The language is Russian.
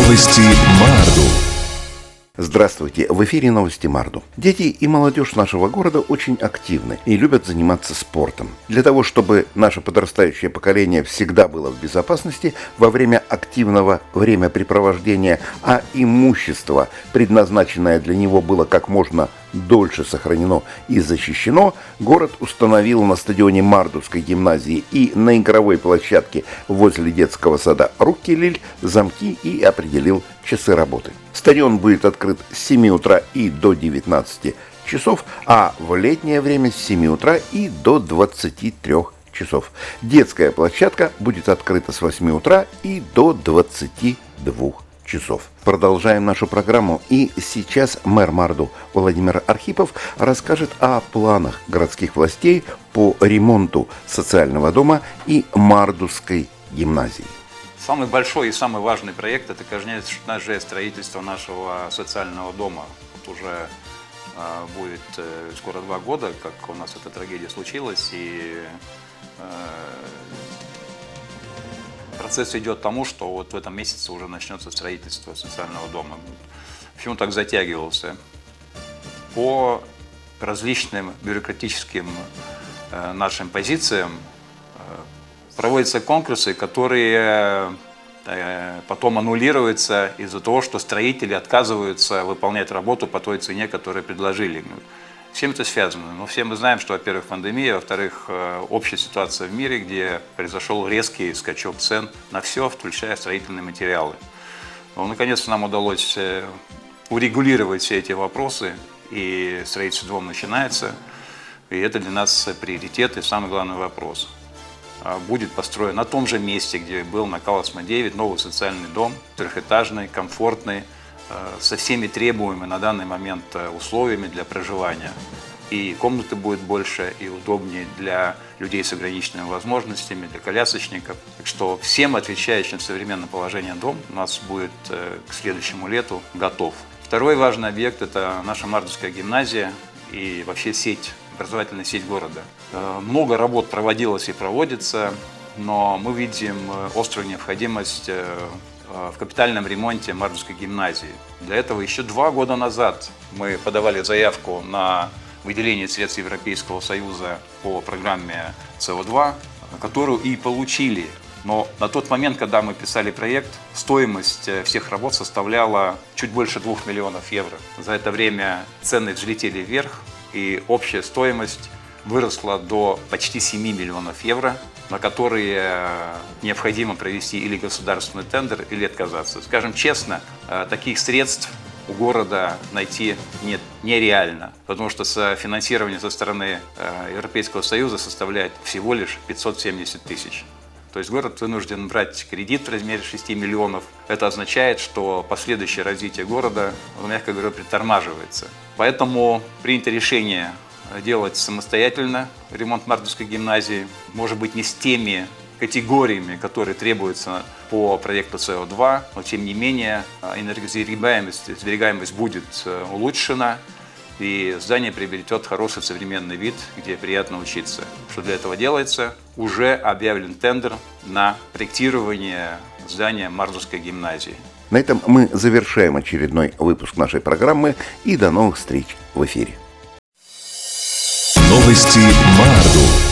Новости Марду. Здравствуйте! В эфире новости Марду. Дети и молодежь нашего города очень активны и любят заниматься спортом. Для того, чтобы наше подрастающее поколение всегда было в безопасности во время активного времяпрепровождения, а имущество, предназначенное для него, было как можно дольше сохранено и защищено, город установил на стадионе Мардовской гимназии и на игровой площадке возле детского сада Руккелиль замки и определил часы работы. Стадион будет открыт с 7 утра и до 19 часов, а в летнее время с 7 утра и до 23 часов. Детская площадка будет открыта с 8 утра и до 22 часов. Продолжаем нашу программу, и сейчас мэр Марду Владимир Архипов расскажет о планах городских властей по ремонту социального дома и Мардовской гимназии. Самый большой и самый важный проект – это, конечно же, строительство нашего социального дома. Вот уже будет скоро 2 года, как у нас эта трагедия случилась, и процесс идет к тому, что вот в этом месяце уже начнется строительство социального дома. Почему так затягивался? По различным бюрократическим нашим позициям проводятся конкурсы, которые потом аннулируются из-за того, что строители отказываются выполнять работу по той цене, которую предложили. С чем это связано? Ну, все мы знаем, что, во-первых, пандемия, во-вторых, общая ситуация в мире, где произошел резкий скачок цен на все, включая строительные материалы. Но, наконец, нам удалось урегулировать все эти вопросы, и строительство дома начинается. И это для нас приоритет и самый главный вопрос. Будет построен на том же месте, где был на Каласма 9, новый социальный дом, трехэтажный, комфортный, со всеми требуемыми на данный момент условиями для проживания. И комнаты будет больше, и удобнее для людей с ограниченными возможностями, для колясочников. Так что всем отвечающим современное положение дом у нас будет к следующему лету готов. Второй важный объект – это наша Мардовская гимназия и вообще образовательная сеть города. Много работ проводилось и проводится, но мы видим острую необходимость в капитальном ремонте Мардовской гимназии. Для этого еще 2 года назад мы подавали заявку на выделение средств Европейского Союза по программе СО2, которую и получили. Но на тот момент, когда мы писали проект, стоимость всех работ составляла чуть больше 2 миллионов евро. За это время цены взлетели вверх, и общая стоимость выросла до почти 7 миллионов евро, на которые необходимо провести или государственный тендер, или отказаться. Скажем честно, таких средств у города найти нереально, потому что финансирование со стороны Европейского Союза составляет всего лишь 570 тысяч. То есть город вынужден брать кредит в размере 6 миллионов. Это означает, что последующее развитие города, мягко говоря, притормаживается. Поэтому принято решение делать самостоятельно ремонт Мардовской гимназии. Может быть, не с теми категориями, которые требуются по проекту СО2, но тем не менее энергосберегаемость будет улучшена, и здание приобретет хороший современный вид, где приятно учиться. Что для этого делается? Уже объявлен тендер на проектирование здания Мардовской гимназии. На этом мы завершаем очередной выпуск нашей программы, и до новых встреч в эфире. Новости Марду.